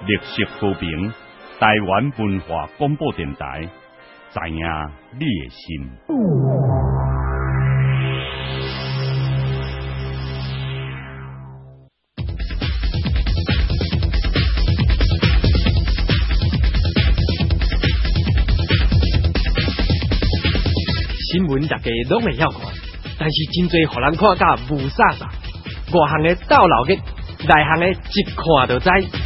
绿色和平，台湾文化广播电台，知影你的心。 新闻大家拢会晓看，但是真侪互人看甲雾煞煞，外行的斗老嘅，内行的一看就知。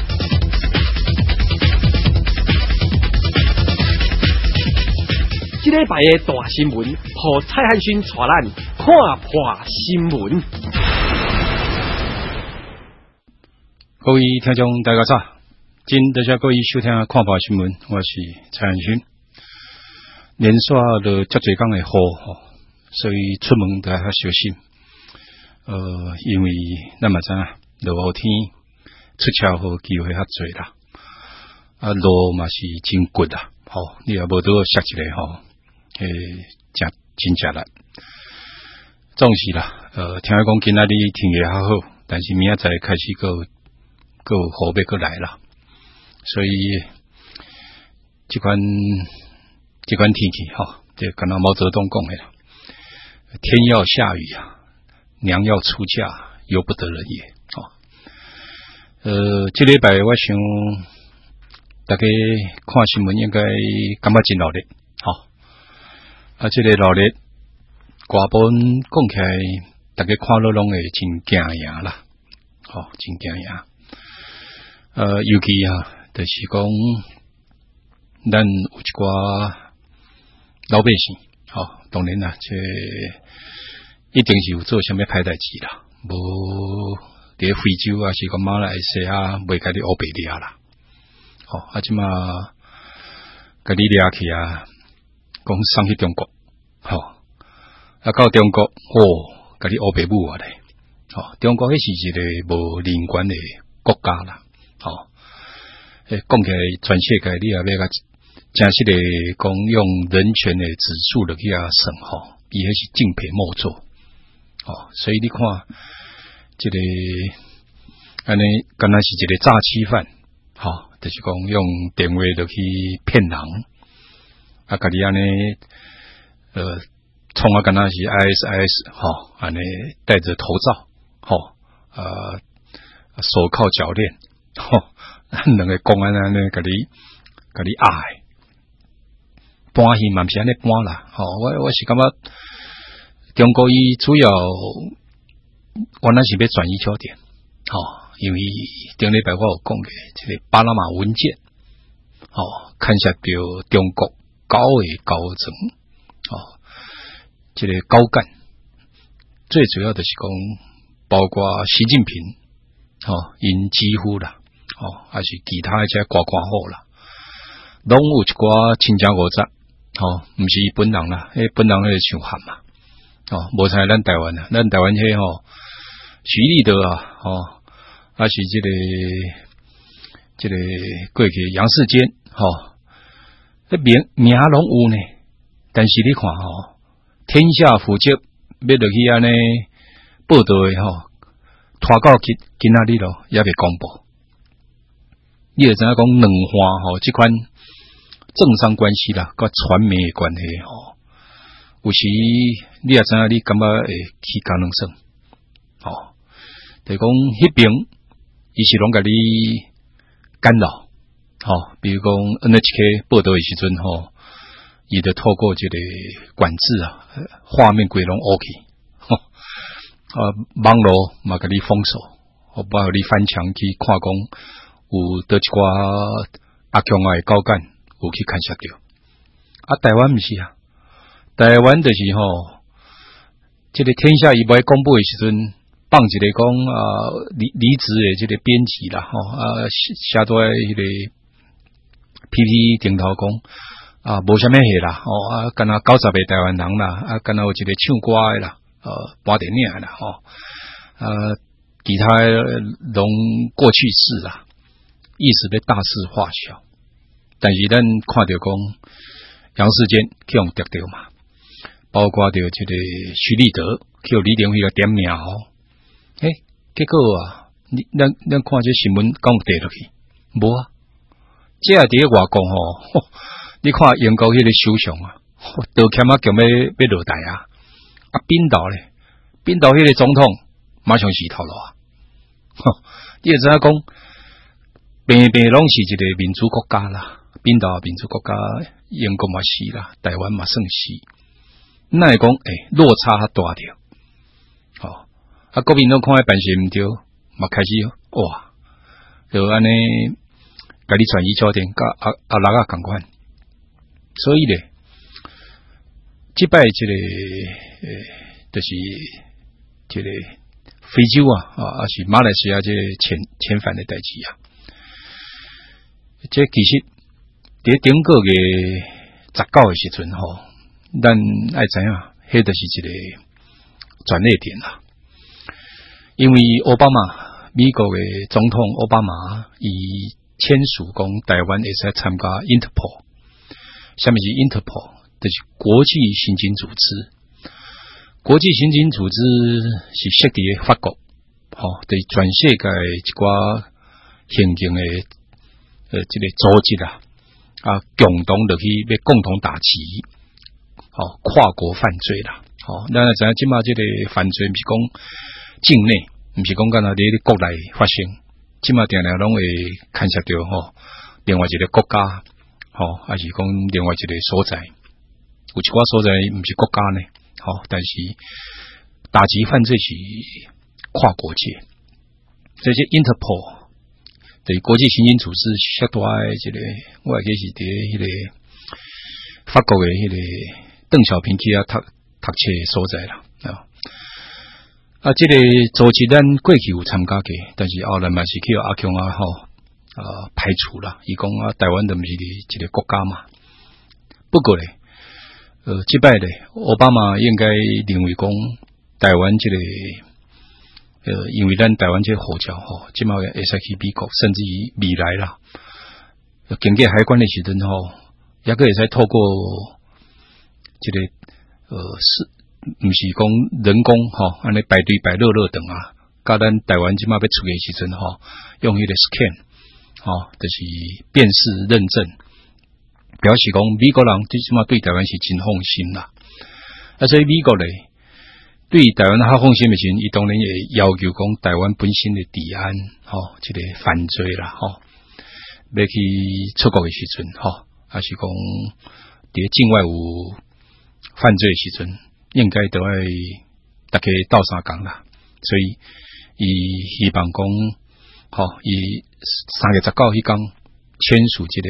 这礼拜的大新闻，和蔡汉勋带咱看破新闻。 各位听众大家早，真多谢各位收听看破新闻，我是蔡汉勋。连续了遮侪天的雨所以出门都要小心。因为咱嘛知落雨天出车祸机会较侪啦。路嘛是真滑啦，你也无多摔一个真正啦。总是啦，听讲今仔日天气较好，但是明仔载开始个雨要个来啦，所以这款天气就刚刚毛泽东讲的啦，天要下雨啊，娘要出嫁，由不得人也。这礼拜我想大家看新闻应该感觉真热烈，这个热烈歌本讲起来，大家看了拢会真惊讶啦，真惊讶。尤其就是讲，咱有一寡老百姓，当然啦，这一定是有做什么歹代志啦，无伫非洲啊，是个马来西亚袂甲你乌白掠啦，即嘛甲你掠去啊，讲送去中国，到中国，甲你乌白母啊咧，中国迄是一个无人权的国家啦，讲起来全世界你也要甲真实的讲用人权的指数落去算伊迄是敬佩莫做，所以你看这个安尼，敢若是一个诈欺犯，就是讲用电话落去骗人，甲你安尼创敢若是 ISIS， 安尼戴着头罩，手铐脚链，两个公安安尼甲你压。搬戏嘛毋是安尼搬啦，我是感觉中国伊主要原来是要转移焦点，因为顶礼拜我有讲过，这个巴拿马文件，看下到中国高的高层，这个高干，最主要的是讲，包括习近平，因几乎啦，还是其他一些挂号啦，拢有一寡亲情五杂。毋是伊本人啦，本人咧想喊嘛，无像咱台湾啊，咱台湾徐立德啊，还是这个过去杨世坚，名拢有呢，但是你看天下负责要落去安尼报道的拖到今仔日咯，也未公布，你会知影讲两岸这款。政商关系啦，甲传媒的关系有时你也知影，你感觉会起工能算，就是讲迄边伊是拢甲你干扰，比如讲 NHK 报道的时阵伊就透过这个管制啊，画面规拢 OK，网络嘛甲你封锁，包括你翻墙去看讲有倒一寡阿强的高干。有去看下到，台湾不是啊，台湾就是这个天下一般公布的时阵，放一个讲离职的这个编辑啦，写在迄个 PPT 顶头讲无啥物事啦，敢若90个台湾人啦，敢若有一个唱歌的啦，播电影的啦，其他拢过去式啦，意思要大事化小。但是咱看到讲杨世坚去用得到嘛，包括着这个徐立德去李登辉个点名结果咱看这新闻讲有跌落去， 无啊，这伫咧外国吼，你看英国迄个首相啊，都欠啊强要落台啊，啊冰岛咧，冰岛迄个总统马上死透了啊，你会知影讲，平平拢是一个民主国家啦，冰岛民主国家，英国嘛是啦，台湾嘛算是，那会讲落差较大条，吼，啊国民党看办事毋对，嘛开始哇，就安尼。甲你转移焦点，甲阿拉共款，所以咧，即摆即个就是即个非洲啊，是马来西亚即个遣返的代志啊。这其实伫顶个月19的时阵吼，咱爱知影，迄就是一个转捩点啦。因为奥巴马美国的总统奥巴马伊。签署讲台湾会使参加 Interpol， 什么是 Interpol？ 就是国际刑警组织。国际刑警组织是设伫咧法国，对全世界一寡刑警的这个组织啦，共同落去要共同打击，跨国犯罪啦，咱知影即马这个犯罪毋是讲境内，毋是讲干那伫国内发生。即马定定拢会牵涉到另外一个国家，还是讲另外一个所在，有一寡所在毋是国家呢，但是打击犯罪是跨国界。这些 Interpol 对国际刑警组织相大的这个，我还记是伫迄个法国的迄个邓小平去读册所在啦。这个组织咱过去有参加过，但是后来嘛是去阿强排除啦。伊讲台湾都毋是一个国家嘛。不过咧，即摆咧，奥巴马应该认为讲台湾这个，因为咱台湾这个护照即马会使去美国，甚至于未来啦，经过海关的时阵也个会使透过这个毋是讲人工安尼排队排热等啊，甲咱台湾即马要出嘅时阵用迄个 scan 就是辨识认证，表示讲美国人即马对台湾是真放心啦。所以美国咧对台湾较放心嘅时阵，伊当然也要求讲台湾本身嘅治安即个犯罪啦要去出国嘅时阵还是讲伫境外有犯罪嘅时阵。应该都爱大家斗相共啦，所以伊希望讲，伊3月19迄天签署这个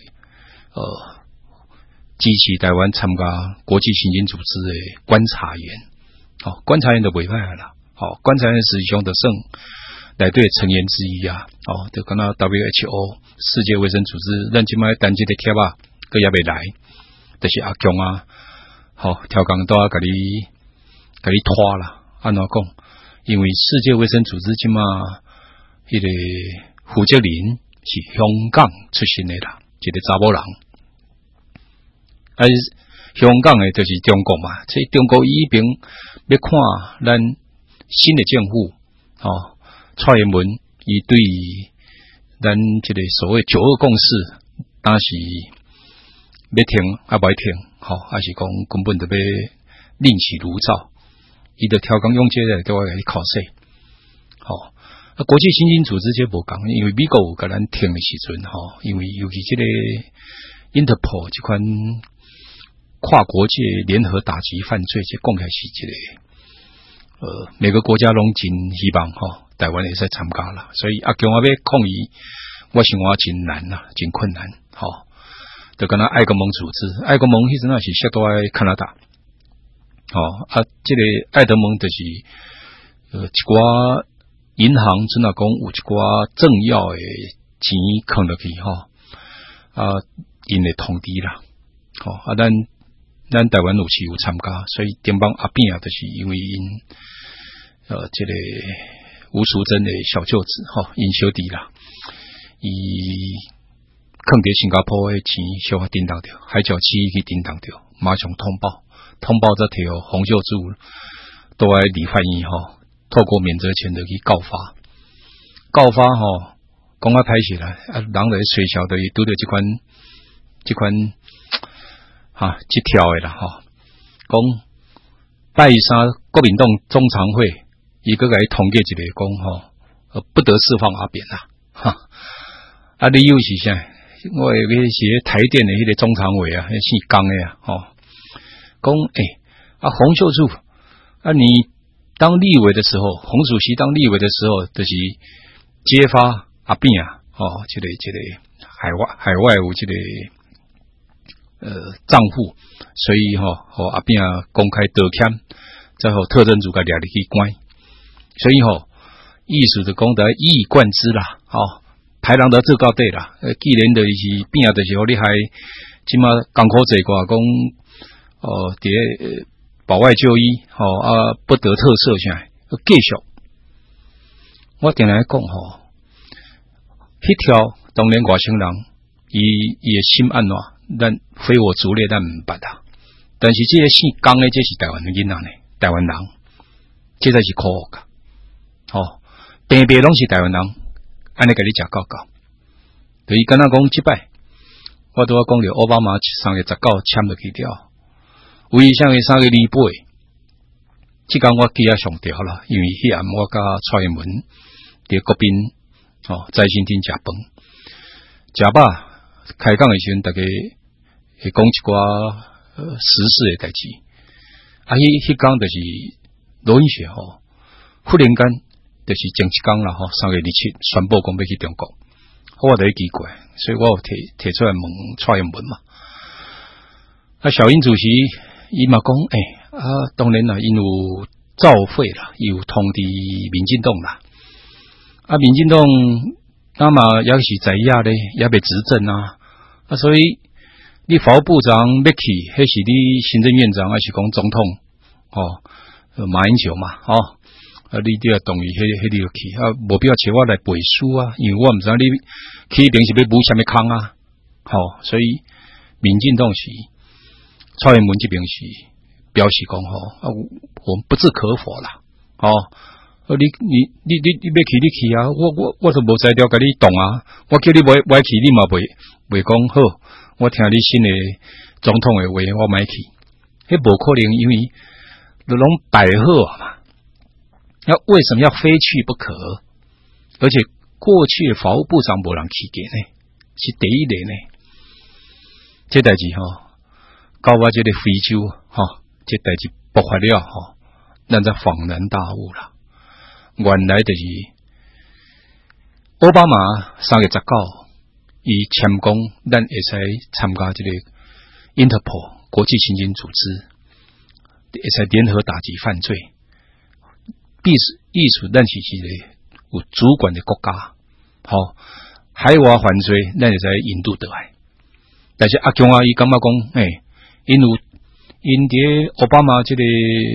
支持台湾参加国际刑警组织的观察员，观察员就袂歹啦，观察员实际上就算内底成员之一啊，就敢若 WHO 世界卫生组织，咱即摆单这个贴啊，佮也袂来，就是阿强啊。调工都要甲你拖啦，安怎讲？因为世界卫生组织即马迄个负责人是香港出身的啦，一个查某人。香港的就是中国嘛，即中国已经要看咱新的政府，蔡英文伊对咱这个所谓9·2共识，当时要听啊，袂听。还是讲根本就要另起炉灶，伊就挑工用这个对我来考试。国际刑警组织这无讲，因为美国有甲咱听的时阵，因为尤其这个 Interpol 这款跨国界联合打击犯罪，这讲起来是这个每个国家拢真希望台湾会使参加啦，所以阿强要抗议，我想我真难啦，真困难，就跟爱国盟组织，爱国盟迄阵啊是设在加拿大，这个爱德盟就是一寡银行真啊讲有一寡政要的钱放落去因会通知啦，咱台湾有是有参加，所以顶帮阿扁啊，就是因为因这个吴淑珍的小舅子因小弟啦，伊。放伫新加坡的钱小可叮当着，海角七去叮当着，马上通报则摕洪秀柱都爱理法院透过免责权的去告发讲啊歹势啦，人来吹笑的拄着这款这条的啦讲拜三国民党中常会，伊个来统计一个讲不得释放阿扁啦，理由是啥？我有个是台电的迄个中常委啊，姓江的讲洪秀柱你当立委的时候，洪主席当立委的时候，就是揭发阿扁这个海外有这个账户，所以和阿扁公开道歉，再和特侦组甲抓入去关，所以意思就讲得一以贯之啦，排人到做到底啦。既然就是变就是好厉害，即马艰苦坐挂讲伫保外就医不得特赦啥，继续。我定来讲迄条当然外省人伊的心安怎，咱非我族类咱毋捌啦。但是这个姓江的这是台湾的囡仔呢，台湾人，这才是可恶噶。平平拢是台湾人。安尼甲你食到到，就伊敢若讲即摆，我拄仔讲着奥巴马3月19签落去了，为啥个3月28？即工我记啊上条啦，因为迄暗我甲蔡英文伫国宾在线顶食饭，食饱开讲的时阵，大家会讲一寡时事的代志。迄工就是罗英雪忽然间。就是前一天啦，3月27宣布讲要去中国，我就奇怪，所以我有提出来问蔡英文嘛。小英主席伊嘛讲，当然啦，因有造会啦，有通知民进党啦。民进党那么也是在野咧，也未执政所以你法务部长要去，迄是你行政院长还是讲总统马英九嘛你都要同意迄个去无必要请我来背书因为我毋知你去平时要补什么坑所以民进党是蔡英文这边是表示讲我们不置可否啦你要去你去我都无才调甲你动我叫你袂去你嘛袂讲好，我听你新的总统的话我买去，迄无可能，因为都拢摆好嘛。为什么要非去不可？而且过去的法务部长无人去过呢，是第一例呢。这代志到我这个非洲这代志爆发了咱才恍然大悟啦。原来就是奥巴马3月19伊签讲，咱会使参加这个 Interpol 国际刑警组织，会使联合打击犯罪。意思咱是一个有主管的国家，海外犯罪咱会使引渡倒来。但是阿强伊感觉讲，因伫奥巴马这个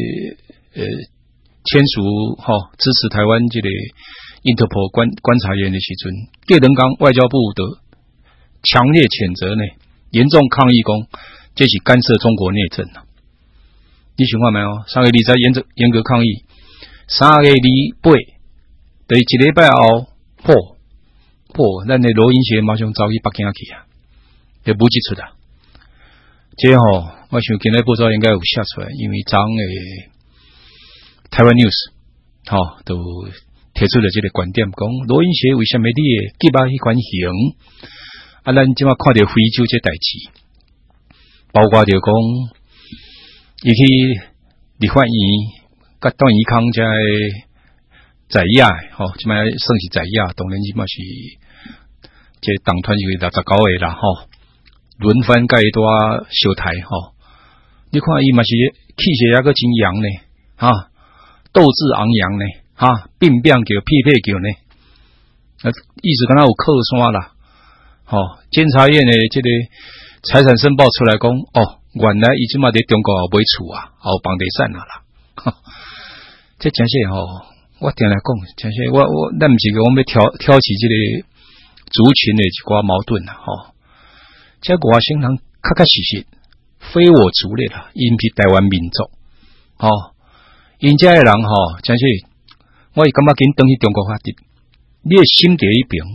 签署支持台湾这个 Interpol 观察员的时阵，叶登刚外交部的强烈谴责呢，严重抗议讲这是干涉中国内政你想看没有？3月20严格抗议。3月28，就是一礼拜后破，咱的罗英学马上走去北京去就补一出啦。这我想今日报纸应该有写出来，因为昨的台湾 news 都提出了这个观点，讲罗英学为什么你会记把迄款刑咱即马看到非洲这代志，包括着讲伊去立法院。甲段宜康在在野即摆算是在野，当然即摆是这党团是69个啦轮番甲伊多小台你看伊嘛是气势还个真扬呢斗志昂扬呢并变叫匹配叫呢意思敢若有靠山啦监察院的这个财产申报出来讲原来伊即摆伫中国买厝也有房地产啦这真是我定来讲，真是我咱毋是讲要挑起这个族群的一寡矛盾这外省人确实非我族类啦，因是台湾民族因这的人真是我感觉紧回去中国发展，你的心在一边，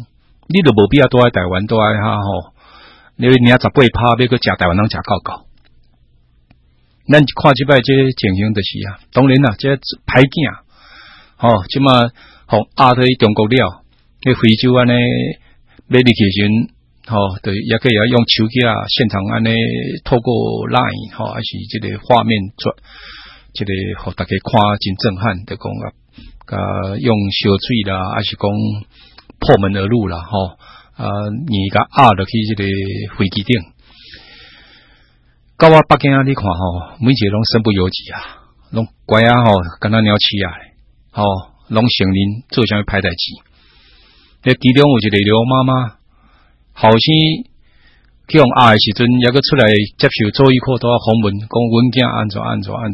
你都无必要住在台湾，住在哈吼，你领18%要去食台湾人食够够。咱看即摆这情形就是啊，当然啦，这歹囝，吼，即马互压退中国了，去非洲安尼要入去时，吼，对，也可以用手机啊，现场安尼透过 Line 吼，还是这个画面做，这个互大家看真震撼，就讲用烧水啦，还是讲破门而入啦，吼，你甲压落去这个飞机顶。到我北京你看吼，每一个拢身不由己啊，拢乖啊吼，敢若鸟鼠啊，吼，拢承认做啥物歹代志。咧其中有一个刘妈妈，后生去用压的时阵，也个出来接受周一课都要访问，讲阮囝安怎，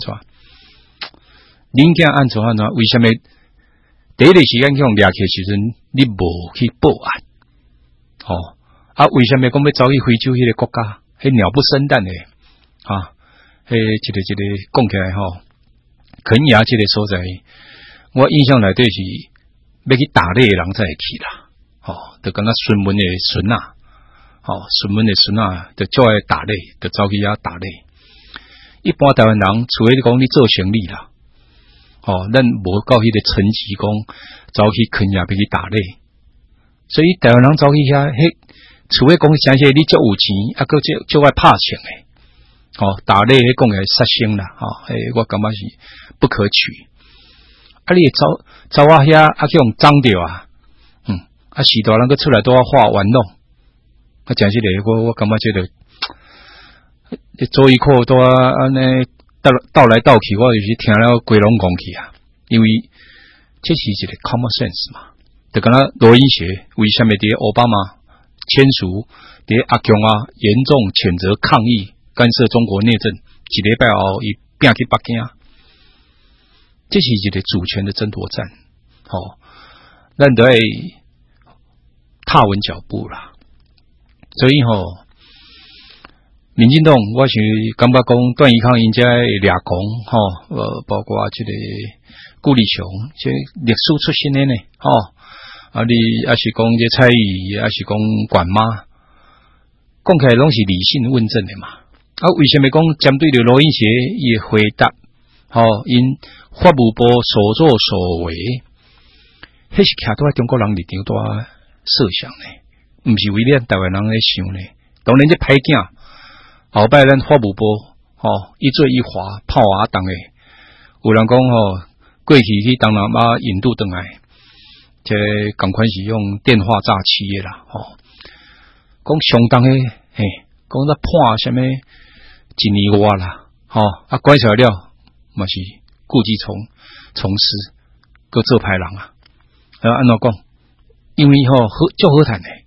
恁囝安怎，为什么第一个时间去用掠去时阵，你无去报案？吼，为什么讲要走去非洲迄个国家，迄鸟不生蛋诶？迄一个讲起来吼，肯雅这个所在，我印象内底是要去打猎的人才会去啦，就敢若孙文的孙啊，孙文的孙啊，就做爱打猎，就走去遐打猎。一般台湾人，除非你讲你做生意啦，咱无到迄个层级讲走去肯雅要去打猎，所以台湾人走去遐，除非讲详细你足有钱，个足爱拍钱诶。打猎迄讲诶杀生啦，我感觉是不可取。你走啊遐去用脏掉啊，时大人个出来都要画玩弄，真是嘞，我感觉这个，做一课都安尼倒来倒去，我就是听了规拢讲去啊，因为这是一个 common sense 嘛，就敢若罗英学为什么伫奥巴马签署伫阿强啊严重谴责抗议。干涉中国内政，一礼拜后伊拼去北京，这是一个主权的争夺战。咱都要踏稳脚步啦。所以民进党我是感觉讲段宜康因遮掠公包括这个顾立雄，这历史出身的呢，你还是讲这蔡宇，还是讲管妈，讲起来拢是理性问政的嘛。为什么讲针对着罗英协伊回答？因法务部所作所为，迄是徛在中国人立场大设想呢，毋是为咱台湾人咧想呢。当然这歹囝，后摆咱法务部一罪一罚判活当诶，有人讲过去去东南亚引渡转来，这共款是用电话诈欺诶啦，讲相当诶，讲咱判什么？1年外啦，关起来了，嘛是故技重施，搁做歹人啊！安怎讲？因为足好谈诶，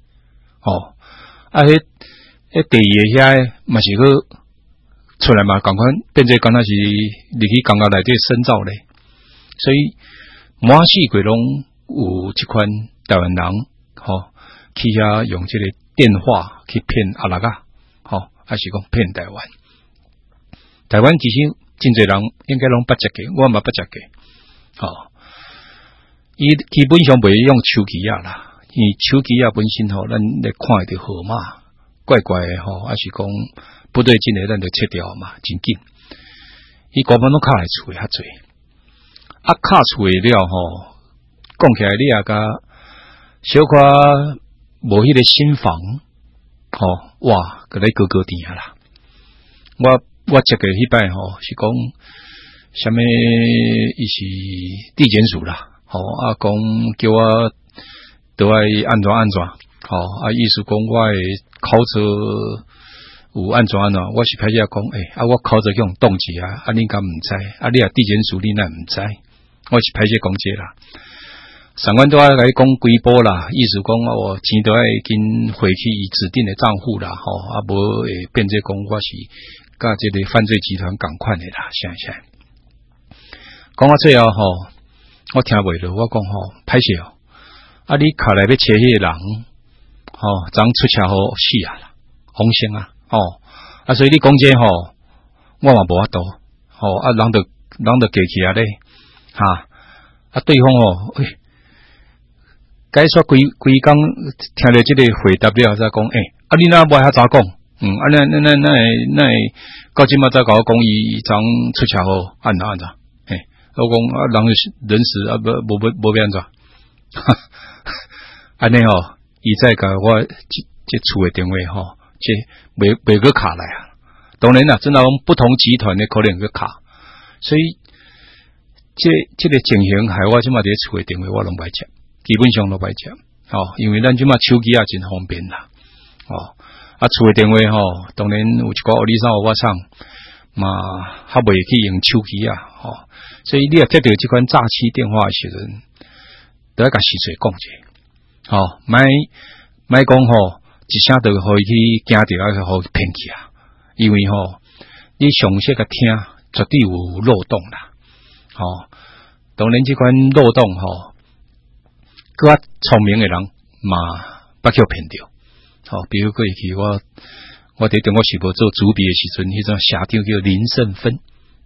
第二个遐嘛是去出来嘛，共款变做敢若是入去公家内底深造咧，所以满世界拢有即款台湾人，去遐用这个电话去骗阿拉噶，还是讲骗台湾。台湾其实真侪人应该拢捌食过，我嘛捌食过。伊基本上袂用手机啊啦，因为手机啊本身咱来看得到号码，怪怪的还是讲不对劲的，咱就切掉嘛，真紧。伊根本拢卡来厝较侪，卡厝了讲起来你也甲小可无迄个新房，哇，个来高甜啊啦，我这个迄摆是讲什么？伊是地检署啦，讲叫我都爱安怎，意思讲我的口罩有安怎，我是开始讲，我口罩用冻结啊，恁敢毋知？你地检署恁也毋知？我是开始讲这啦。上官都要来讲规波啦，意思讲我钱都要经回去伊指定的账户啦，无会变做讲我是。甲这个犯罪集团共款的啦，现在讲到最后我听袂落，我讲歹势你卡来要找迄个人昨出车祸死啊啦，红星啊，所以你讲这我嘛无法度人就过去啊咧对方解说规工听到这个回答了，再讲，你那无遐早讲，那到今嘛再甲我讲伊昨出车祸，按怎，我讲人死无变怎，安尼吼，伊再甲我这厝的电话吼，这袂个卡来啊。当然啦，真的不同集团的可能个卡，所以这个情形害我即马伫厝的电话我拢袂接，基本上都袂接，因为咱即马手机也真方便啦，厝的电话当然有一个屋里上我上嘛，还袂去用手机啊，所以你也接到这款诈欺电话的时阵，都要甲细细讲者，莫讲一声就互伊去惊着啊，互伊骗去啊。因为你详细个听，绝对有漏洞啦。当然这款漏洞更较聪明的人嘛，不叫骗掉。比如过去我伫中国时报做主笔的时阵，迄种社长叫林胜芬，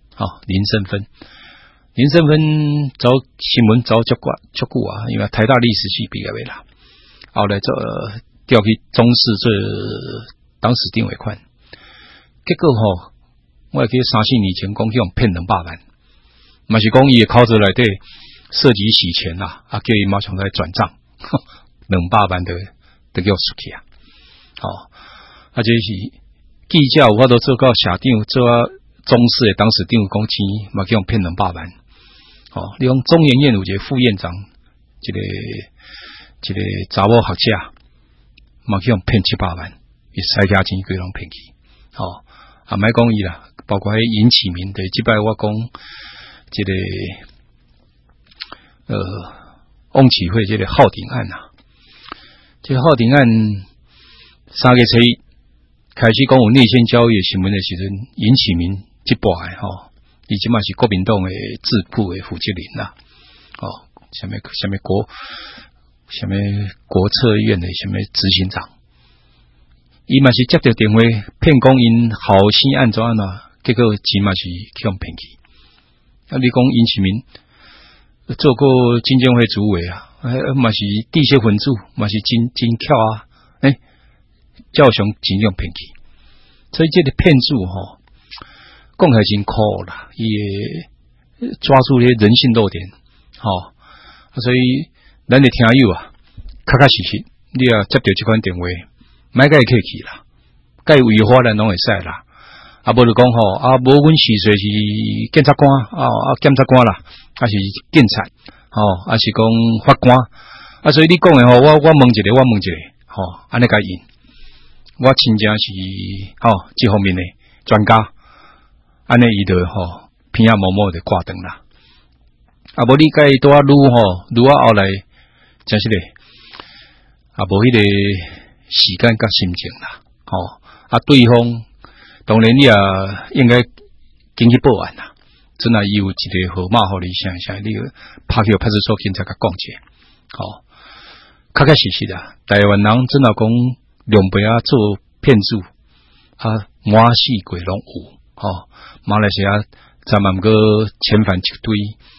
林胜芬走新闻走足久啊，因为台大历史系毕业的啦，后来做调去中视做当时定委款。结果我记得3-4年前讲去用骗200万，嘛是讲伊的口子内底涉及洗钱啦，叫伊马上来转账，200万都叫出去啊！这是记者有法度做到社长做中视的当时定讲钱，嘛去用骗200万。你讲中研院有一个副院长，一个查某学者，嘛去用骗700万，伊塞家钱规拢骗去。莫讲伊啦，包括尹启明的，即摆我讲这个翁启惠这个浩鼎案啊，这个浩鼎案3月初开始讲有内线交易的新闻的时阵，尹启明这摆伊即嘛是国民党的智库的负责人啦，什么国策院的什么执行长。伊嘛是接到电话骗讲因后生安怎啊，结果钱嘛是去用骗去。你讲尹启明做过经监会主委啊，嘛是地些分子，嘛是真巧啊，照常钱用骗去。所以这个骗子讲起来真酷啦，伊会抓住迄人性漏点，所以咱的听友啊，确实，你啊接到这款电话。莫甲伊客气啦，该违法咱拢会使啦。无就讲无阮是说是检察官检察官啦，是警察，是讲法官，所以你讲的我问一个，安尼甲应，我亲正是这方面的专家，安尼伊就偏啊默默的挂断啦。无你甲伊拄啊愈后来真是嘞，无迄个。时间甲心情啦，对方当然你也应该经去报案啦。真啊，伊有一个号码互你啥，你拍去派出所警察甲讲者，确实啦。台湾人真啊讲两边做骗子满世界拢有，马来西亚咱们个遣返一堆，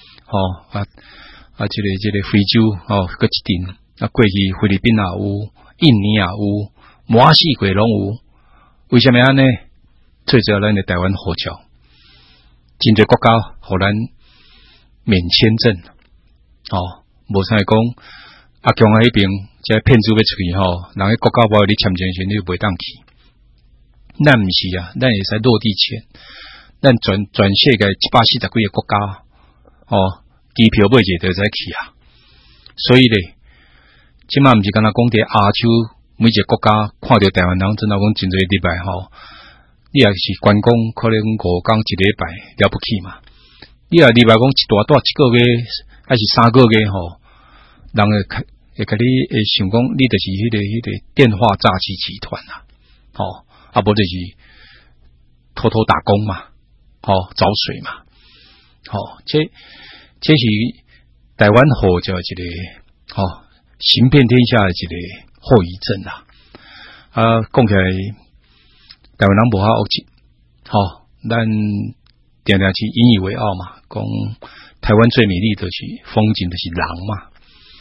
这个非洲个一定，过去菲律宾也有。印尼也有，满世界拢有，为什么安呢？最主要咱的台湾护照，真侪国家互咱免签证，无啥讲强迄边，这骗子要出去人个国家无你签证时你就袂当去。咱毋是啊，咱会使落地签，咱全世界140几个国家，机票买者就使去啊。所以咧。即嘛毋是干那讲伫亚洲每一个国家看到台湾人，真的讲真侪礼拜你也是观光可能5天1礼拜了不起嘛。你也礼拜讲一大1个月还是3个月人会甲你会想讲你就是迄个电话诈欺集团啊，无就是偷偷打工嘛，找水嘛，这是台湾护照一个行遍天下的一个后遗症啦。讲起来，台湾人无遐恶质，咱定定是引以为傲嘛。讲台湾最美丽的是风景，就是人嘛。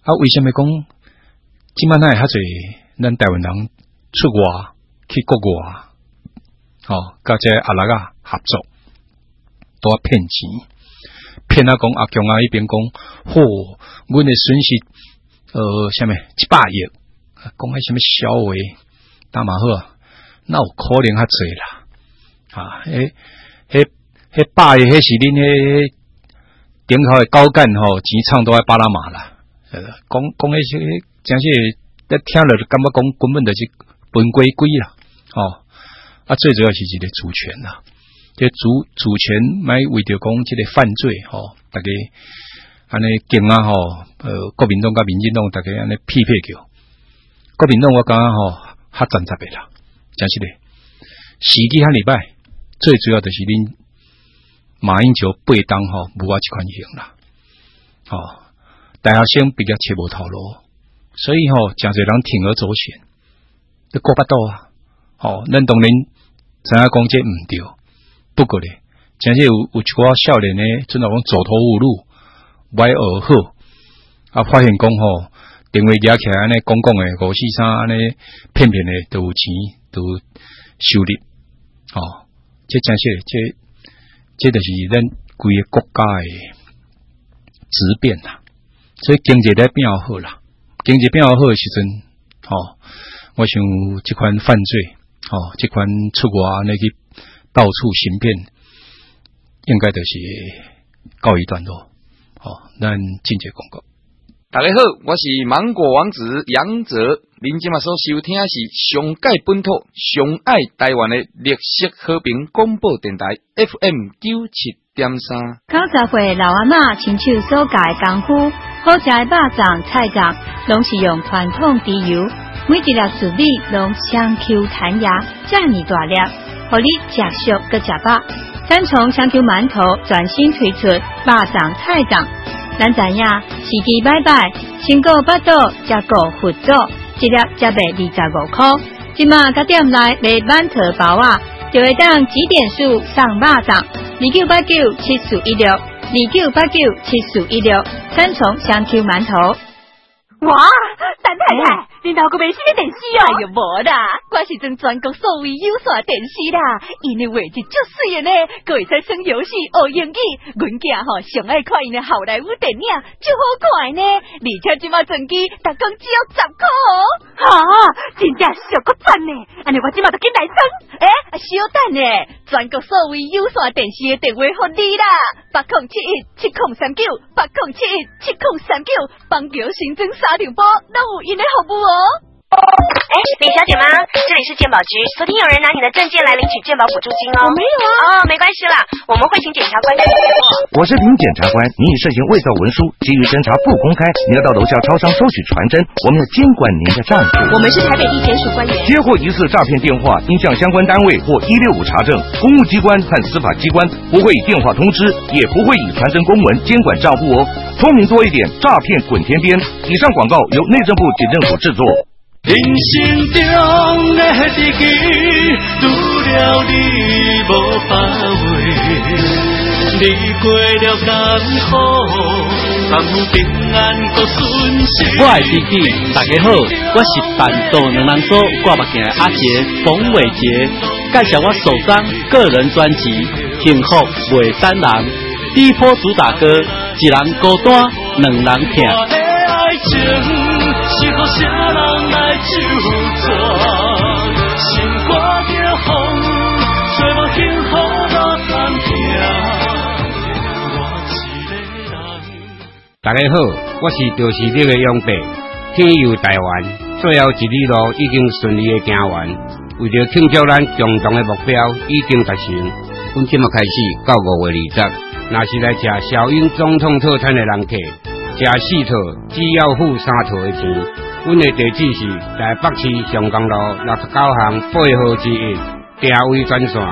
啊，为什么讲即摆哪会遐侪咱台湾人出外去国外，甲这阿拉啊合作，都要骗钱，骗啊讲阿强啊迄边讲，阮的损失啥物100亿，讲迄什么小话，打嘛好啊，那有可能较侪啦，迄100亿，迄是恁迄顶头的高干钱藏都在巴拿马啦，讲迄些真是。在听了感觉讲根本就是分归归啦，最主要是这个主权啦，这主权买为着讲这个犯罪大家安尼惊啊国民党甲民进党大家安尼匹配叫，国民党我感觉较赞杂的啦，真是的，时机较礼拜，最主要就是恁马英九背当无我这款型啦，大学生比较切无头路。所以真侪人铤而走险，都过巴肚啊！咱当然知影讲这毋对，不过咧，真是有一寡少年咧，真系讲走投无路，歪而好，发现讲电话举起来安尼讲诶543安尼骗诶，都有钱，都有收入，这真是这就是咱规个国家诶质变啦，所以经济咧变好啦。经济变好的时阵，我想这款犯罪，这款出外那去到处行骗，应该就是告一段落。咱进节广告。 大家好，我是芒果王子杨哲，您今麦所收听的是上界本土、上爱台湾的绿色和平广播电台 FM 97.3。 90岁老阿嬷亲手所教的功夫，好食的肉粽、菜粽，拢是用传统猪油，每一粒籽米拢香 Q 弹牙，这么大粒，互你食熟搁食饱。咱从香 Q 馒头全新推出肉粽、菜粽。咱知影时机摆摆，先过8度，再过佛祖，一粒才卖25块。今嘛甲店内卖馒头包啊，就会当几点数上肉粽，29897416，29897416，三重香 Q 馒头。 哇，陈太太，你老公买新的电视哦？哎呦，无啦，我是装全国所谓有线电视啦，因为画质足水的呢，佮会使耍游戏、学英语。阮囝上爱看因的好莱坞电影，足好看呢。而且即马装机，逐工只要10块哦。哈，真正俗够赞呢！安尼我即马就紧来装。稍等呢，全国所谓有线电视的电话互你啦，80717039，80717039，邦桥新增3条波，那有因的服务哦。 林小姐吗？这里是健保局，昨天有人拿你的证件来领取健保补助金哦。 我没有啊。 没关系啦，我们会请检察官跟你联络。 我是林检察官，您已涉嫌伪造文书，基于侦查不公开，您要到楼下超商收取传真，我们要监管您的账户。 我们是台北地检署官员。 接获疑似诈骗电话，应向相关单位或165查证。公务机关和司法机关不会以电话通知，也不会以传真公文监管账户哦。聪明多一点，诈骗滚天边。以上广告由内政部警政署制作。 人生中的日记，除了你无把握，你过了艰苦，甘平安搁顺遂。 我的弟弟，大家好，我是板豆两人组挂目镜的阿杰冯伟杰，介绍我首张个人专辑《幸福袂等人》，第一波主打歌，一人孤单，两人拼。 爱情是互啥人来救助？心挂着风，找无幸福路通行。 大家好，我是赵氏力的永伯，天佑台湾，最后一里路已经顺利的行完，为了庆祝咱共同的目标已经达成，阮今麦开始到5月20日，若是来吃小英总统套餐的人客。吃4套只要付3套的钱，阮的地址是台北市上港路69巷8號之1，定位專線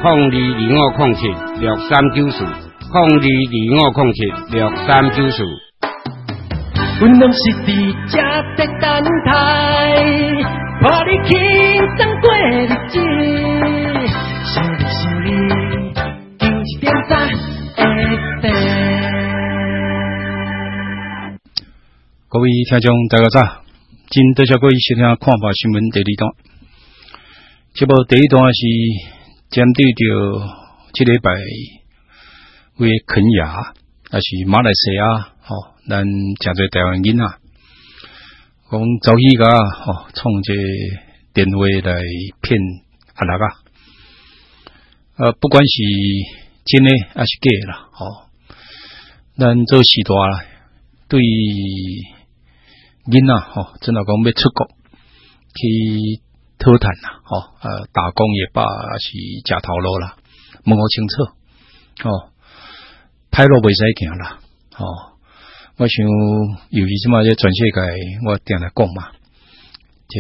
0225076394，0225076394。 阮拢是伫遮在等待，看你轻鬆過日子，想你91.3 FM。 各位听众大家早，真多谢各位收听看法新闻第二段。这部第一段是针对着这礼拜为肯亚还是马来西亚咱真侪台湾囡仔讲早起个创这电话来骗阿拉个不管是真的还是假啦咱做时代啦对囡仔真系讲要出国去讨谈啦打工也罢还是食头路啦问好清楚歹路袂使行啦我想尤其即马这全世界我定来讲嘛这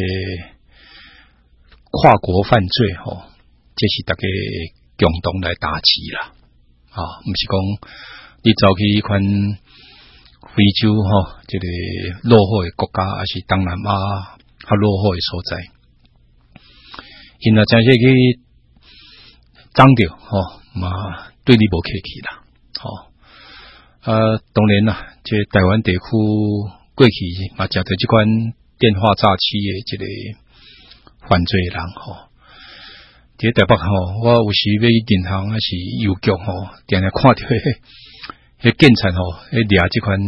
跨国犯罪这是大家共同来打击啦不是讲你走去一款非洲这个落后的国家还是东南亚较落后的所在因若真是去当着嘛对你无客气啦当然啦这台湾地区过去嘛食到这款电话诈欺的这个犯罪人在台北我有时要去银行还是邮局定定看到迄警察掠这款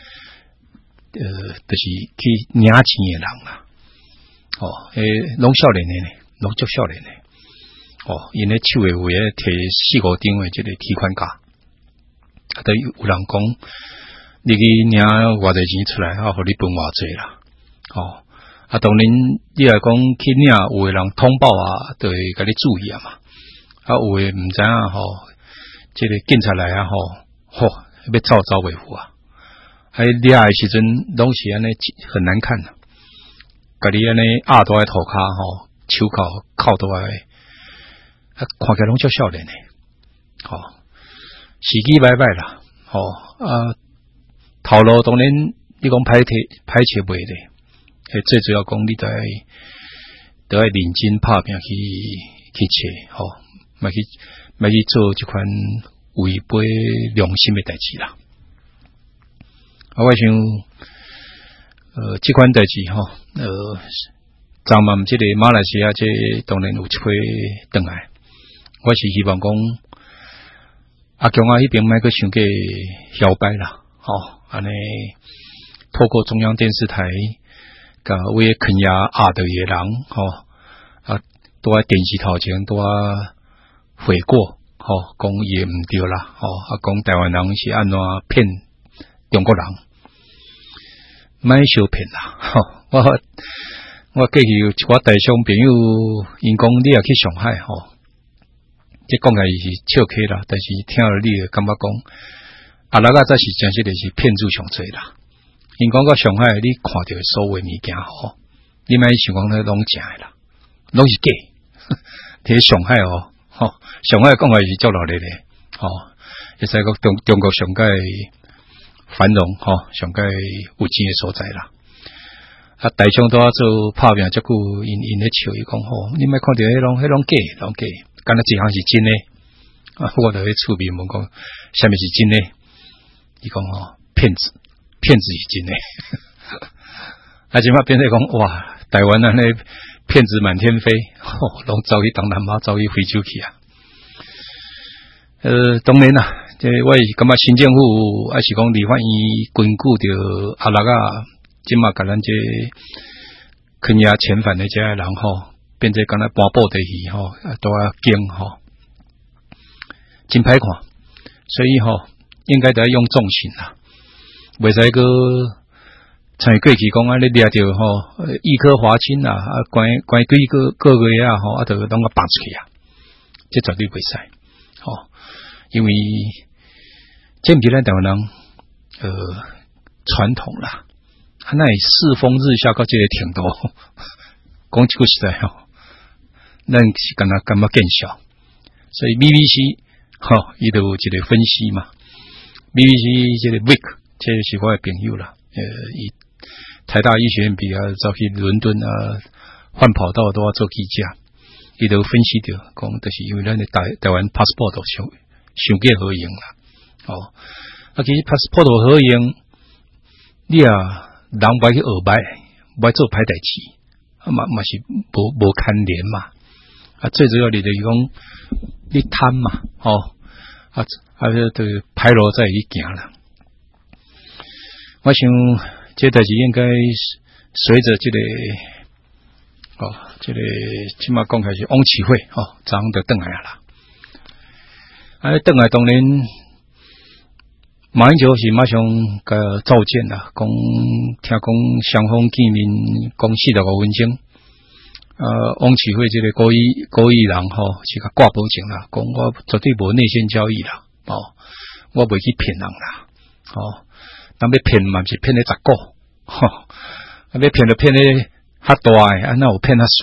就是去领钱的人啦拢少年的呢拢足少年的因咧手诶位摕4-5张的这个提款卡都有人讲你去领偌济钱出来互你分偌济啦当然你来讲去领有的人通报就会甲你注意嘛有的唔知这个警察来要走袂赴掠的时阵拢是安尼很难看的甲你安尼压倒在涂骹手铐铐倒来看起来拢足少年的时机歹歹啦头路当然你讲歹找袂咧最主要讲你都要认真拍拼去找莫去做这款违背良心的代志啦我想这款代志昨晚这个马来西亚这当然有一批回来我是希望讲阿强迄边莫去想过摇摆啦安尼透过中央电视台甲为肯亚压倒的人都在电视头前都悔过讲伊唔对啦讲台湾人是安怎骗中国人莫小骗啦我过去有一寡台商朋友因讲你也去上海这讲起来是笑客啦但是听了你会感觉讲阿拉个才是真实的是骗子上侪啦因讲到上海你看到的所有物件你莫想讲那拢假的啦拢是假在上海上海讲话是足热烈的会使讲中国上界繁荣上界有钱的所在啦大商都要做拍拼足久因咧笑伊讲你莫看到迄拢假敢若一项是真的我就去厝边问讲啥物是真的伊讲骗子是真的即摆变成讲哇台湾那骗子满天飞拢走去东南亚走去非洲去当然啦我是感觉新政府还是讲立法院根据着阿拉个即马甲咱这肯亚遣返的这些人变成敢若搬布地去都要惊真歹看所以应该都要用重刑啦袂使个像过去讲你掠着一颗华清啊关几个月就拢个绑出去这绝对袂使因为这不是咱台湾人传统啦那世风日下到这个程度讲一句实在咱是感觉见笑所以 BBC 伊就有一个分析嘛 BBC 这个 Week 这是我的朋友啦伊台大医学院毕业走去伦敦换跑道都要做记者伊就分析着讲就是因为咱的台湾 passport 上过好用啦其实 passport 好用你人不去学歹，不做歹代志，嘛是无牵连嘛。最主要你就是讲你贪嘛，就歹路再去行啦。我想这代志应该随着这个起码讲开是翁启慧昨昏就转来啦。转来当然马英九是马上甲召见啦，讲听讲双方见面讲45分钟。翁启慧这个高义人是甲挂保证啦，讲我绝对无内线交易啦，我袂去骗人啦，咱要骗嘛是骗咧10个，要骗就骗咧较大诶，那有骗较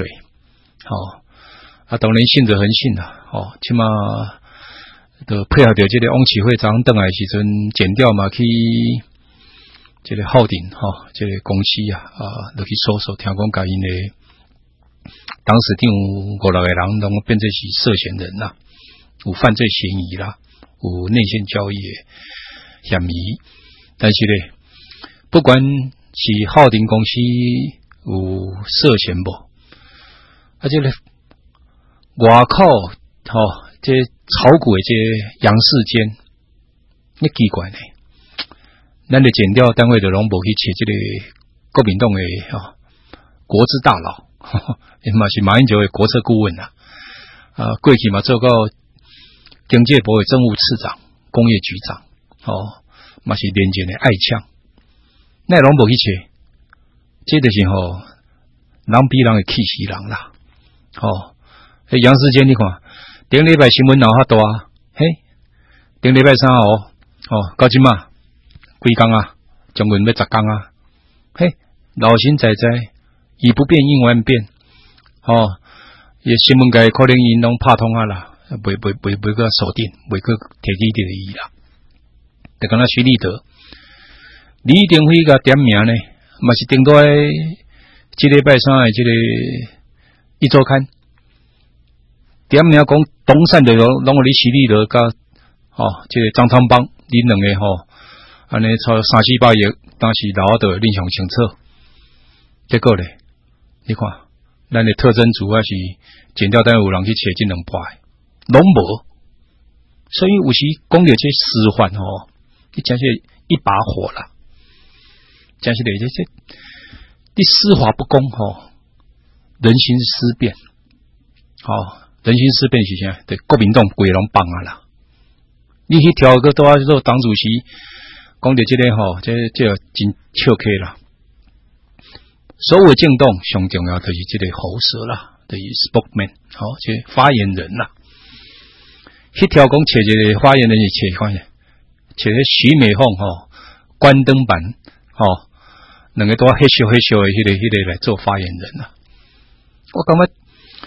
小，当然信者恒信啦，起码就配合着这个翁启慧昨昏转来时阵，剪掉嘛去这个浩鼎这个公司就去搜，听讲甲因诶当时定有5-6个人拢变成是涉嫌人啦，有犯罪嫌疑啦，有内线交易诶嫌疑。但是咧，不管是浩鼎公司有涉嫌无，这个外口这炒股的这杨世坚，你奇怪呢？咱的检调单位的拢无去找这个国民党的国之大佬，嘛是马英九的国策顾问啦。过去嘛做到经济部的政务次长、工业局长，嘛是连前的爱枪，那拢无去找，这就是人比人会气死人啦。杨世坚你看，顶礼拜新闻闹遐大，顶礼拜3号到今嘛几工啊，将近要10工啊，老神在在，以不变应万变，也新闻界可能因拢拍通啊啦，袂个锁定，袂个提起这个伊啦。就敢若徐立德、李登辉个点名呢，嘛是顶到这礼拜3的这个一周刊点名讲东山的拢有你徐立德甲这个张汤邦恁两个安尼超3-400亿，当时老的印象清楚。结果咧，你看咱的特侦组还是检调单位有人去找这2摆，拢无。所以有时讲到这司法你真是一把火啦，真是咧这你司法不公人心思变，人心思变是啥？对国民党规拢帮啊啦。你去调个多做党主席，讲到这个这真笑客啦。所有政党上重要就是这个喉舌啦，就是 spokesman， 这发言人啦。去调讲找这个发言人是找看找徐美凤关灯版两个都黑咻的迄个来做发言人啦。我感觉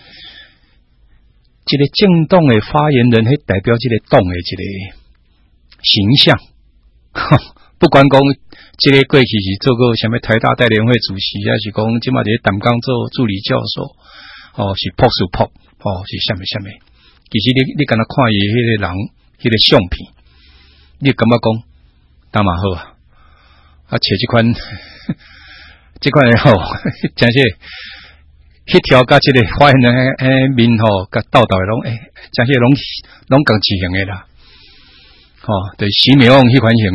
这个政党的发言人，迄代表这个党的这个形象。不管讲这个过去是做过什么台大代联会主席，还是讲即马伫淡江做助理教授，是朴树朴，是什么。其实你敢若看伊迄个人，迄个相片，你感觉讲当嘛好啊？找这款的真是迄条甲这个发言人面甲道道的拢真是拢共起型的啦。对徐美凤迄款型的，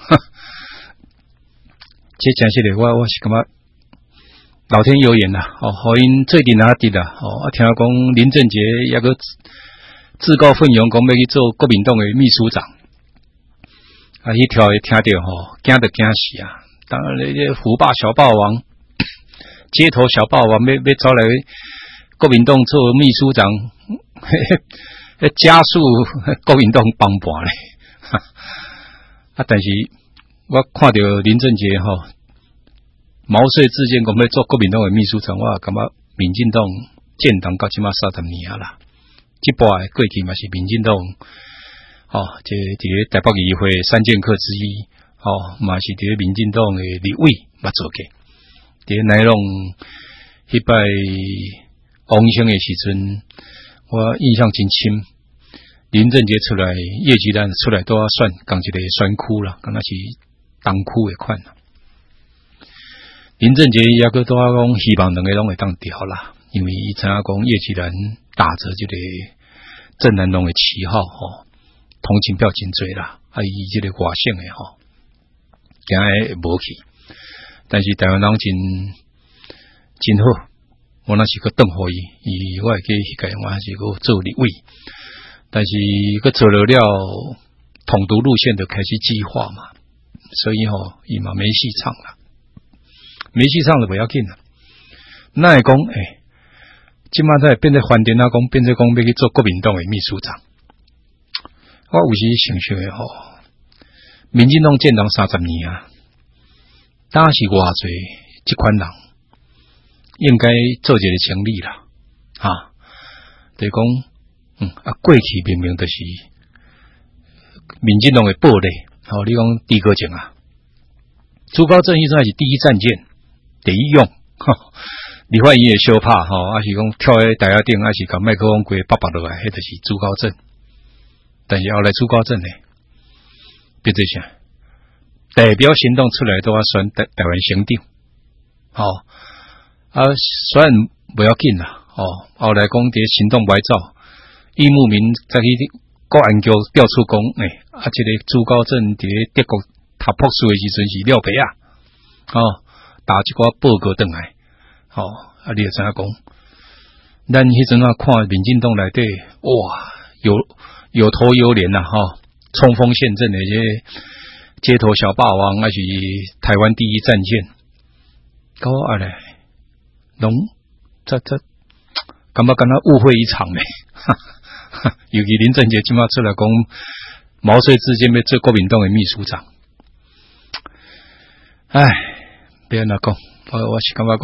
这真是的，我是感觉老天有眼啦，互因做阵啊得啦，听讲林正杰也个自告奋勇讲要去做国民党的秘书长，迄条听到惊得惊死啊！当然这虎霸小霸王，街头小霸王要找来国民党做秘书长，加速国民党帮盘咧。但是我看到林正杰毛遂自荐讲要做国民党的秘书长，我感觉民进党建党到即马30年啦，这摆过去嘛是民进党这个台北议会3剑客之一，嘛是伫民进党的立委捌做过。伫内容迄摆王生的时阵，我印象真深。林正杰出来，叶菊兰出来都要选讲一个选区啦，敢若是东区的款啦。 林正杰也个都讲希望两个拢会当调啦，因为伊知影讲叶启然打着这个郑南榕的旗号同情票真多啦，伊这个外省的惊会无去，但是台湾人真好，我那是个邓互伊我会记迄个我还是个做立委，但是个做了统独路线就开始激化嘛，所以伊嘛没戏唱啦，没戏唱就不要紧啦。那会讲即马在变做饭店啊，讲变做讲要去做国民党的秘书长，我有时想想民进党建党30年啊，当是偌济这款人应该做一个清理啦，就是讲过去明明就是民进党的堡垒，你讲朱高正啊，朱高正医生是第一战舰，第一用，李焕英也相拍还是讲跳喺台下顶，还是甲麦克风规800落来，迄就是朱高正。但是后来朱高正呢，变做啥？代表行动出来都要选台湾省长，虽然不要紧啦，后来讲伫行动外照，易慕明再去国安局调出讲，这个朱高正伫德国读博士的时阵是廖培啊，打一寡报告回来，你就知影讲，咱迄阵啊看民进党内底，哇，有头有脸呐，冲锋陷阵的这街头小霸王，还是台湾第一战舰，搞嘞，拢这感觉误会一场呢。尤其林正杰今嘛出来讲，毛遂自荐要做国民党的秘书长，别安怎讲，我是感觉讲，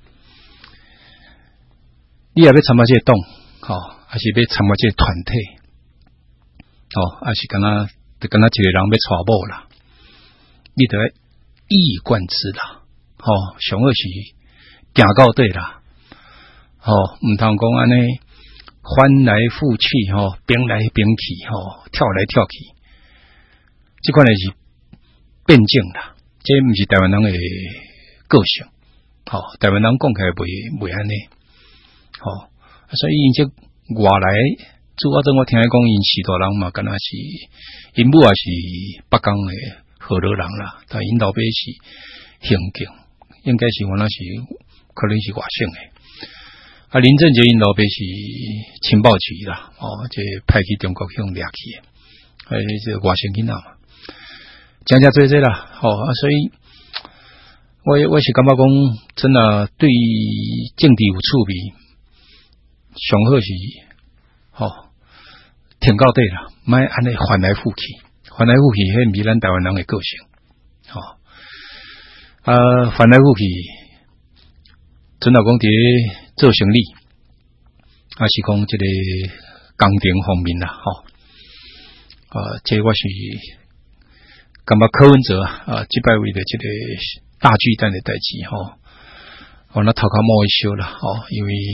你也要参加这个党，还是要参加这个团体，还是敢若一个人要娶某啦，你得一以贯之啦，上好是行到底啦，唔通讲安尼。翻来覆去变来变去跳来跳去，这款是变境啦，这不是台湾人的个性，台湾人讲起来袂安尼，所以因这外来主要我听讲因许多人嘛，敢若是因母也是北港的河洛人啦，但因老爸是刑警，应该是我那是可能是外省的。林正杰因老爸是情报局啦，这派去中国向掠去的，这外省囡仔嘛，真多啦，所以我是感觉讲，真的对政治有趣味，上好是挺到底啦，莫安尼翻来覆去，迄毋是咱台湾人的个性，翻来覆去。真的讲伫做生意，还是讲这个工程方面啦，这我是感觉柯文哲这摆为的这个大巨蛋的代志那头壳摸一烧啦，因为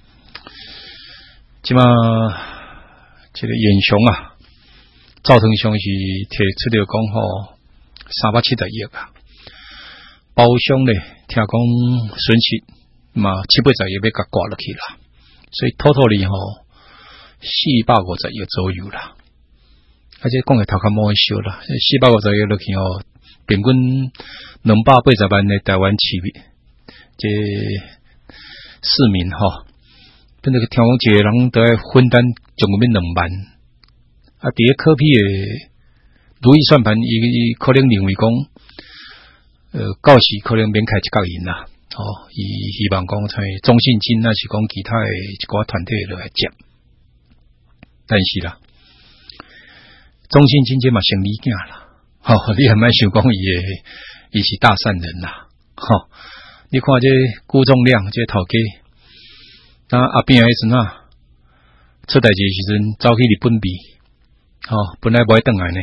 即嘛这个严雄赵腾雄是提出了讲370亿包厢咧，听讲损失。嘛780亿要甲挂落去啦，所以偷偷哩450亿左右啦，而且讲个头壳摸一烧啦，450亿落去平均280万的台湾市民，这市民变做听讲一个人都要分担总共要2万，伫咧科批的如意算盘，伊可能认为讲，到时可能免开1角银啦。伊希望讲在中信金，那是讲其他的一个团体落来接，但是啦，中信金这嘛生理囝啦，你还蛮想讲伊是大善人啦，你看这辜仲亮这头家，那阿扁迄阵出代志时阵走去日本比，本来不爱回来呢，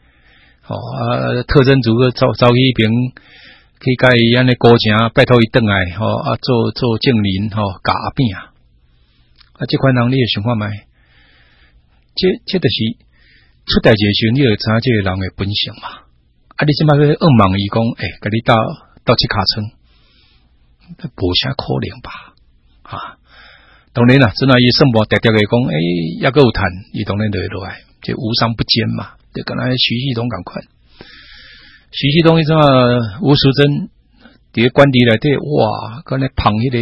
特侦组个走去迄边。去甲伊安尼高情，拜托伊转来做证人教阿扁这款人你会想看觅？这就是出代志时，你就知影这个人的本性嘛。你即摆要恶骂伊讲，甲你到这尻川， 无啥可能吧？啊，当然啦，只那伊算盘直直的讲，抑个有趁，伊当然就会落来，就无商不奸嘛，就跟那徐旭东共款。徐旭东伊怎啊吴淑珍伫官邸内底，哇，跟那捧迄个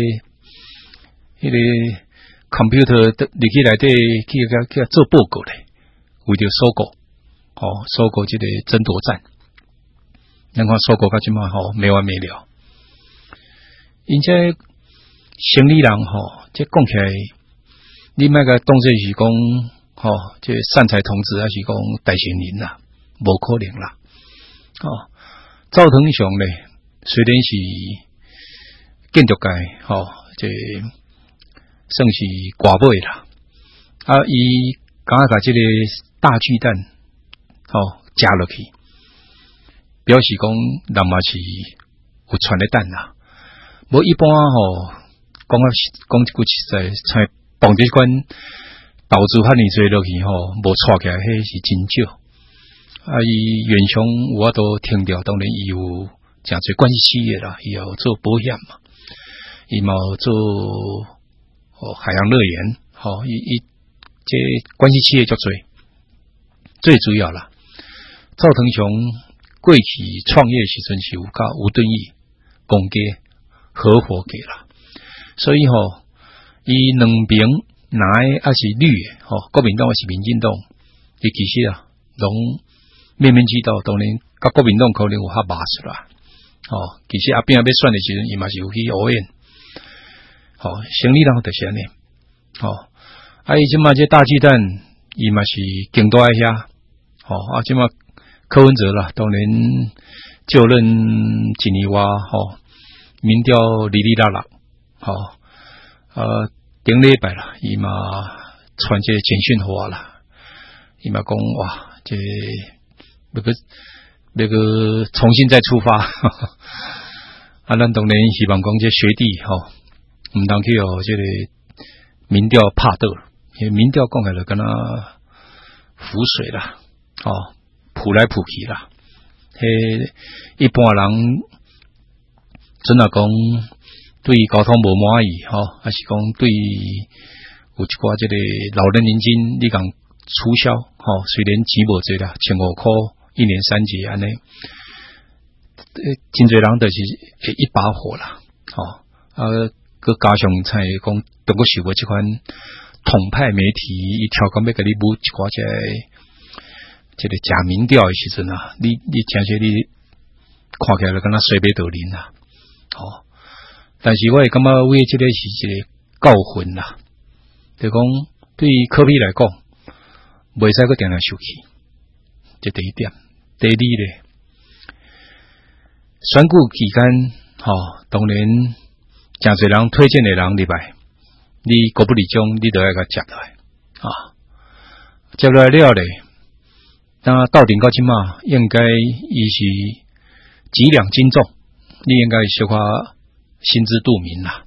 computer 入去内底去做报告咧，为着收购，收购这个争夺战。咱看收购到即嘛没完没了。因这生理人这讲起来，你莫个当作是讲这善财童子还是讲大仙人啦，无可能啦。赵腾雄咧，虽然是建筑界这算是寡尾啦，伊刚刚把这个大巨蛋加落去，表示讲人嘛是有传的蛋啦。无一般讲一句实在，像绑这款投资遐尼多落去无错起来，迄是真少。伊原上有法度听到，当然伊有诚侪关系企业啦，伊有做保险嘛，伊嘛有做海洋乐园，伊这关系企业足多，最主要啦。赵腾雄过去创业时阵是有甲吴敦义公家合伙给啦，所以伊两边拿的还是绿的，国民党还是民进党，伊其实拢面面俱到，当然甲国民党可能有较麻出来，其实阿边要选的时阵，伊嘛是有去応援，生理人就是安尼，伊即马这大巨蛋，伊嘛是经大遐，即马柯文哲啦，当然就任一年外，民调哩哩啦啦，顶礼拜啦，伊嘛传这简讯给我啦，伊嘛讲哇，这那个重新再出发，咱当然希望讲这学弟唔当去这个民调拍倒，因为民调讲起来跟他浮水啦，扑来扑去啦，一般人真啊讲对交通无满意，还是讲对有一寡这个老人年金你讲促销，虽然钱无济啦，1500块1年3节安尼，真侪人就是一把火啦，佮加上才讲中国受过这款统派媒体，伊挑讲要甲你舞一寡这个假民调的时阵啊，你真是你看起来就敢若水杯倒啉啦，但是我会感觉为这个是一个教训啦，就讲对柯 P 来讲，袂使佮定定受气，这第一点。第二咧，选举期间，当然真侪人推荐的人入来，你国不理中，你都要甲接来，接来了咧，那到顶到即嘛，应该伊是几两斤重，你应该小可心知肚明啦，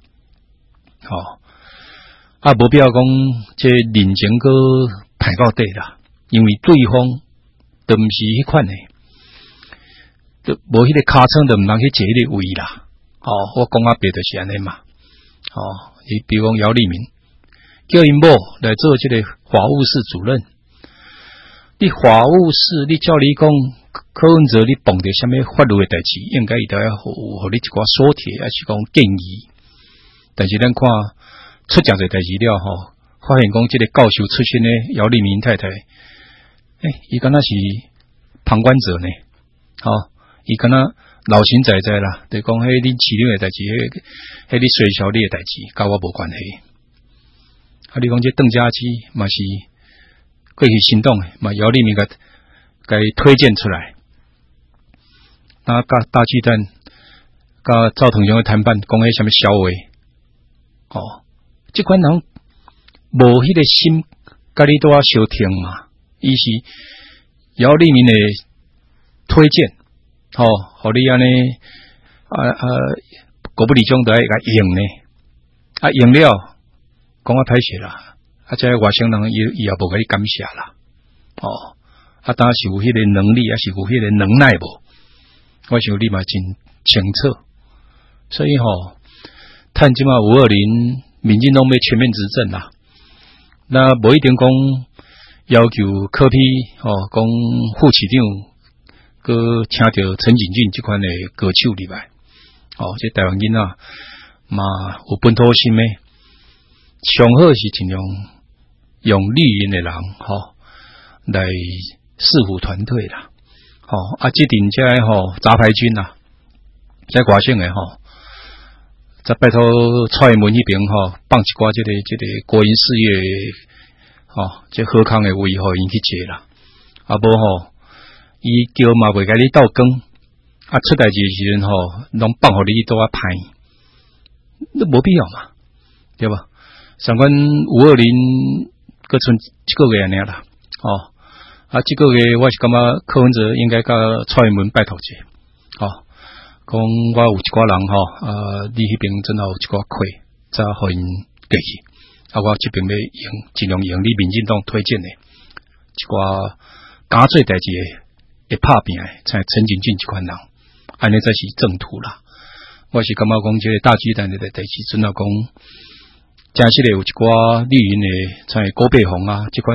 无必要讲这人情个排到底啦，因为对方都毋是迄款诶，都无迄个尻川，都毋通去坐迄个位啦。我讲白就是安尼嘛。伊比如讲姚立明叫因某来做这个法务室主任，你法务室你照你讲柯文哲你碰到什么法律的代志，应该伊都要互你一寡所提，还是讲建议。但是咱看出诚侪代志了发现讲这个教授出身的姚立明太太。伊敢若是旁观者呢，伊敢若老神在在啦，就讲迄你市场的代志，迄你推销你的代志，甲我无关系。你讲这邓家基嘛是过去行动的，嘛姚立明甲推荐出来，那甲大巨蛋，甲赵腾雄的谈判，讲迄什么销话，这款人无迄个心，甲你都要相听嘛。伊是姚立明的推荐，互你安尼国不理中都爱甲用呢，用了讲歹势啦，这外省人伊也无甲你感谢啦，当是有迄个能力，还是有迄个能耐无？我想你嘛真清楚，所以趁即马520民进党要全面执政啦，那无一定讲要求柯 P 讲副市长。佮请到陈景俊这款的歌手入来，这台湾囡仔嘛有本土心的，上好是尽量用绿营的人来视府团队啦，这阵这杂牌军啦，这外省的再拜托蔡英文那边放一寡这个国营事业这好康的位因去接啦，无伊叫嘛袂甲你斗更，出代志的时阵拢放互你倒歹，那无必要嘛，对吧？相关520搁剩一个月安尼啦，这个月我是感觉柯文哲应该甲蔡英文拜托者，讲我有一寡人你迄边真有一寡亏，再互因过去，我这边要尽量用你民进党推荐的一寡敢做代志的。会拍拼诶，像陈景俊这款人，安尼才是正途啦。我是感觉讲，这个大巨蛋的代志，准要讲，真实的有一寡绿营的，像郭北宏啊，这款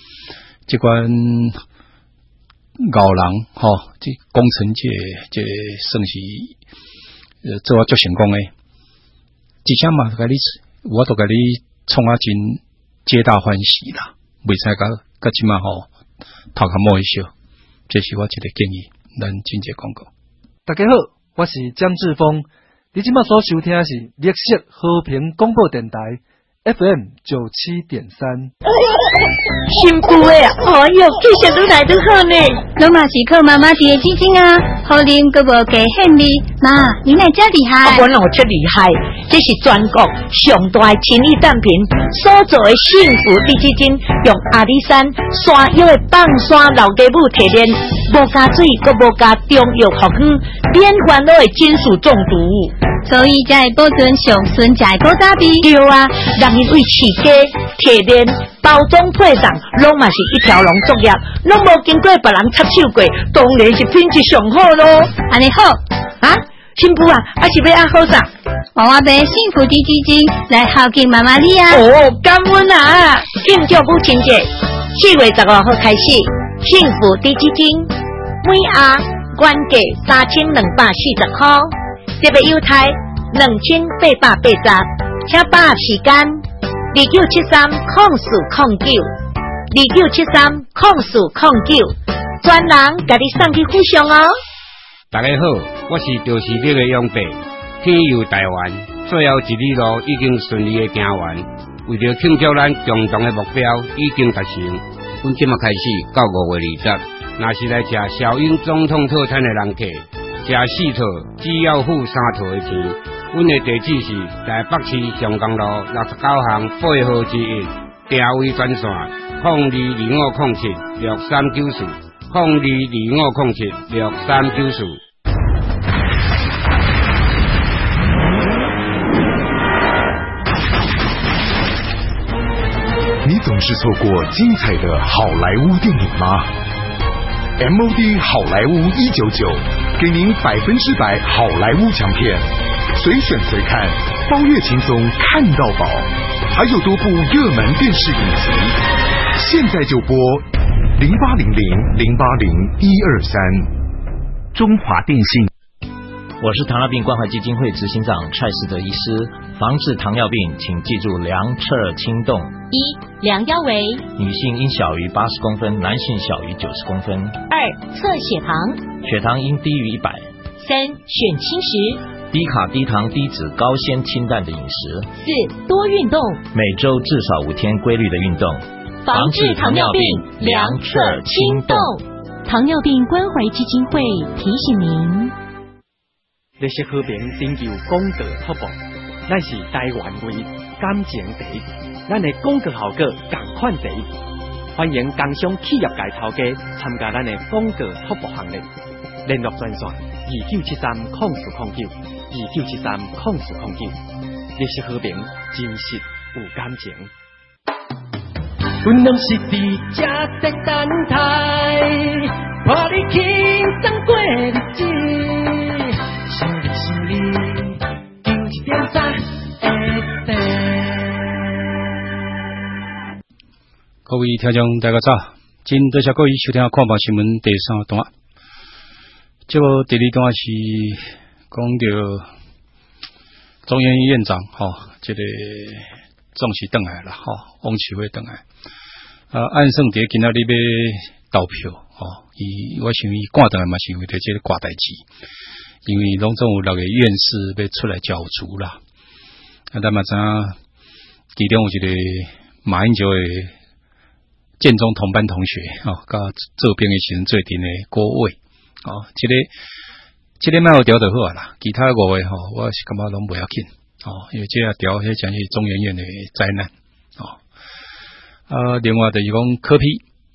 老人这工程界这算是做足成功诶。一项嘛，我都甲你创真皆大欢喜啦，袂使甲即马头壳摸一笑。这是我一个建议，咱真济广告。 大家好，我是江志峰，你今麦所收听的是绿色和平广播电台 FM 97.3。 新妇诶，哎哟，气色愈来愈好呢。 拢嘛是靠妈妈滴的基金啊，好啉佫无加限利。妈，你哪遮厉害？ 我哪遮厉害？这是全国上大的亲益单品所做的幸福滴基金，用阿里山山药的放山老鸡母提炼，无加水，佫无加中药复方，免烦恼的金属中毒。 所以才会保存上纯正的古早味。 对啊，人因为饲鸡提炼。包装配上，拢嘛是一条龙作业，拢无经过别人插手过，当然是品质上好咯。 安尼好啊，新妇啊，还是要按好啥？ 我买幸福滴基金来孝敬妈妈你啊！ 哦，感恩啊！庆祝母亲节，4月15号开始，幸福滴基金每盒原价3240块，特别优待2880，请把握时间。2973-0409，2973-0409，专人甲你送去附上哦。 大家好，我是就是这个永伯，天佑台湾最后一里路已经顺利的行完，为了庆祝咱共同的目标已经达成，阮即麦开始到5月20，若是来吃小英总统套餐的人客，吃4套只要付3套的钱。阮的地址是台北市上港路69巷8號之1，定位專線0225076394，0225076394。 你总是错过精彩的好莱坞电影吗？MOD 好莱坞199，给您100%好莱坞强片。随选随看，包月轻松看到饱，还有多部热门电视影集，现在就拨0800-080-123。中华电信。 我是糖尿病关怀基金会执行长蔡世德医师。防治糖尿病，请记住量测轻动：1. 量腰围， 女性应小于80公分，男性小于90公分； 2. 测血糖， 血糖应低于100； 3. 选轻食， 低卡、低糖、低脂、高纤、清淡的饮食； 4. 多运动， 每周至少5天规律的运动， 防治糖尿病，量测轻动。糖尿病关怀基金会提醒您。 绿色和平追求广告突破，咱是台湾味感情第一，咱的广告效果同款第一。欢迎工商企业界头家参加咱的广告突破行列，联络专线2973-0409，2973-0409。绿色和平，真实有感情。阮拢是伫这在等待，看你轻松过日子。想你，丢一点赞， 各位听众大家早，真多谢各位收听看报新闻第3段。这个第2段是讲到中央院长这个总是回来了王启辉回来。按算伫今仔日要投票我想伊赶回来嘛是为着这个大代志，因为拢总有6个院士要出来角逐啦。咱嘛知影其中有一个马英九的建中同班同学甲做兵的时阵做阵的郭伟这个卖有调就好啦，其他5个我是感觉拢不要紧因为这个调迄讲是中研院的灾难另外就是讲柯 P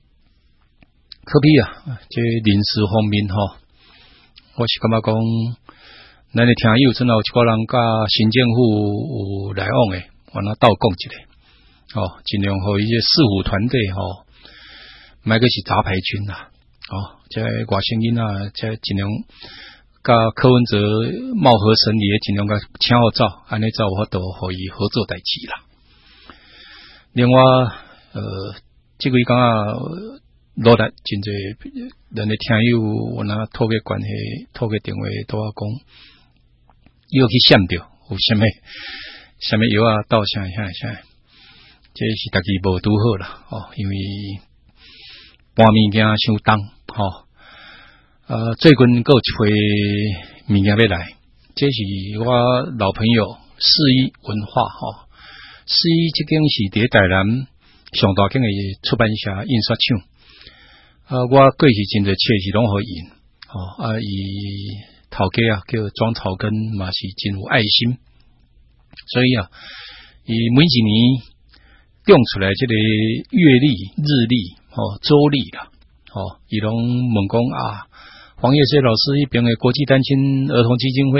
这临时方面我是感觉讲咱的听友真有一个人甲新政府有来往的，我那倒讲一个尽量互伊这市府团队莫个是杂牌军啦这外省囡仔这尽量甲柯文哲貌合神离的尽量甲请好走，安尼才有法度互伊合作代志啦。另外这位讲努力真侪咱的听友我那透过关系透过电话都我讲又去想着有什么药到啥这是大家无拄好啦因为搬物件伤重最近还有一批物件要来，这是我老朋友世一文化世一这间是伫台南上大间的出版社印刷厂我过去真侪册是拢互印伊头家叫庄草根嘛是真有爱心，所以伊每一年用出来这个月历、日历周历啦伊拢问讲黄叶水老师一边的国际单亲儿童基金会